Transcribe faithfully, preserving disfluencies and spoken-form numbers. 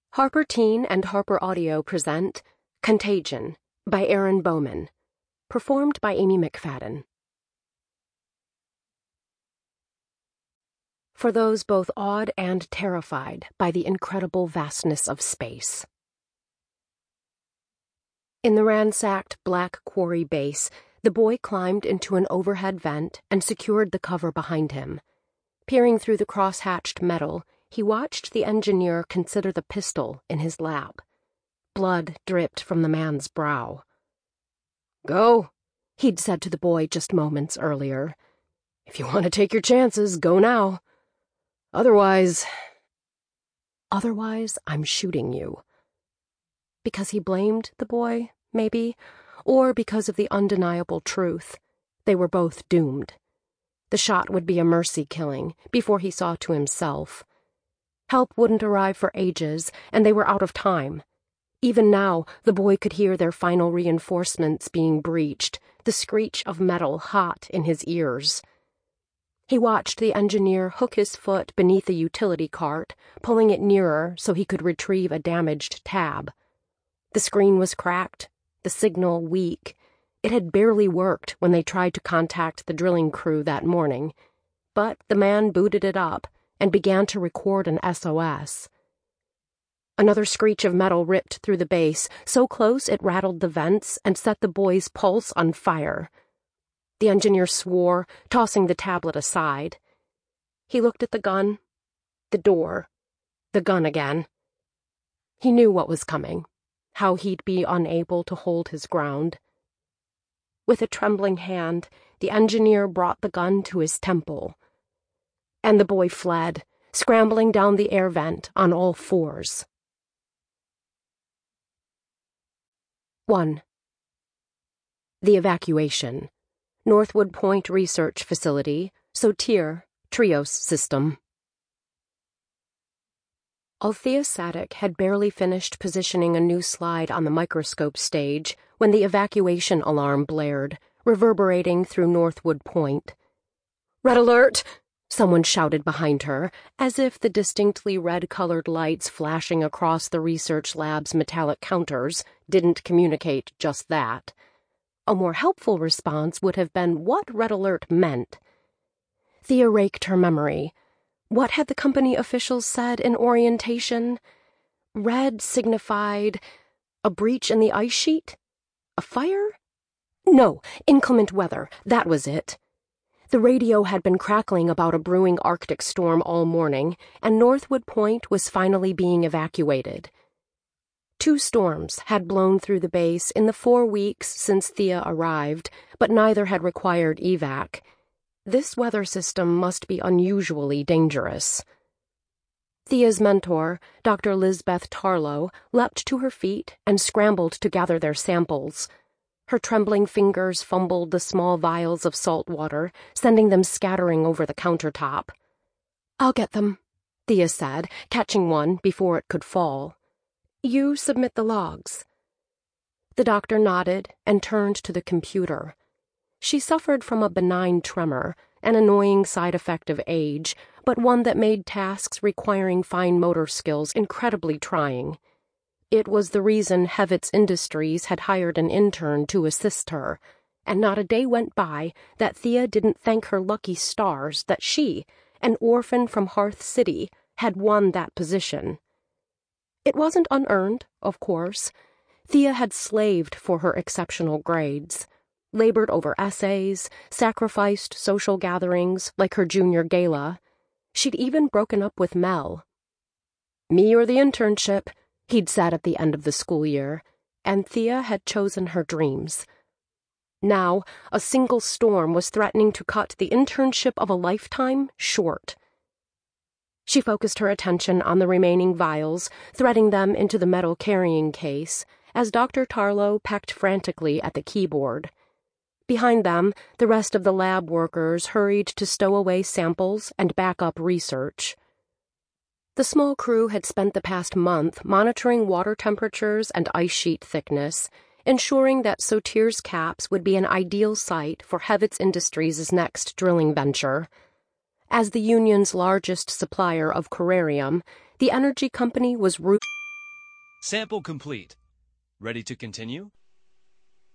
Harper Teen and Harper Audio present Contagion by Aaron Bowman, performed by Amy McFadden. For those both awed and terrified by the incredible vastness of space. In the ransacked black quarry base, the boy climbed into an overhead vent and secured the cover behind him. Peering through the cross-hatched metal, he watched the engineer consider the pistol in his lap. Blood dripped from the man's brow. "Go," he'd said to the boy just moments earlier. "If you want to take your chances, go now. Otherwise... Otherwise, I'm shooting you." Because he blamed the boy, maybe, or because of the undeniable truth. They were both doomed. The shot would be a mercy killing before he saw to himself. Help wouldn't arrive for ages, and they were out of time. Even now, the boy could hear their final reinforcements being breached, the screech of metal hot in his ears. He watched the engineer hook his foot beneath a utility cart, pulling it nearer so he could retrieve a damaged tab. The screen was cracked, the signal weak. It had barely worked when they tried to contact the drilling crew that morning, but the man booted it up and began to record an S O S. Another screech of metal ripped through the base, so close it rattled the vents and set the boy's pulse on fire. The engineer swore, tossing the tablet aside. He looked at the gun, the door, the gun again. He knew what was coming, how he'd be unable to hold his ground. With a trembling hand, the engineer brought the gun to his temple. And the boy fled, scrambling down the air vent on all fours. one. The evacuation. Northwood Point Research Facility, Sotir, Trios System. Althea Sadek had barely finished positioning a new slide on the microscope stage when the evacuation alarm blared, reverberating through Northwood Point. "Red alert!" someone shouted behind her, as if the distinctly red-colored lights flashing across the research lab's metallic counters didn't communicate just that. A more helpful response would have been what red alert meant. Thea raked her memory. What had the company officials said in orientation? Red signified a breach in the ice sheet? A fire? No, inclement weather, that was it. The radio had been crackling about a brewing Arctic storm all morning, and Northwood Point was finally being evacuated. Two storms had blown through the base in the four weeks since Thea arrived, but neither had required evac. This weather system must be unusually dangerous. Thea's mentor, Doctor Lisbeth Tarlow, leapt to her feet and scrambled to gather their samples. Her trembling fingers fumbled the small vials of salt water, sending them scattering over the countertop. "I'll get them," Thea said, catching one before it could fall. "You submit the logs." The doctor nodded and turned to the computer. She suffered from a benign tremor, an annoying side effect of age, but one that made tasks requiring fine motor skills incredibly trying. It was the reason Hevitz Industries had hired an intern to assist her, and not a day went by that Thea didn't thank her lucky stars that she, an orphan from Hearth City, had won that position. It wasn't unearned, of course. Thea had slaved for her exceptional grades, labored over essays, sacrificed social gatherings like her junior gala. She'd even broken up with Mel. "Me or the internship," he'd said at the end of the school year, and Thea had chosen her dreams. Now, a single storm was threatening to cut the internship of a lifetime short. She focused her attention on the remaining vials, threading them into the metal carrying case, as Doctor Tarlow pecked frantically at the keyboard. Behind them, the rest of the lab workers hurried to stow away samples and back up research. The small crew had spent the past month monitoring water temperatures and ice sheet thickness, ensuring that Sotir's caps would be an ideal site for Hevitz Industries' next drilling venture. As the union's largest supplier of corarium, the energy company was root- Sample complete. Ready to continue?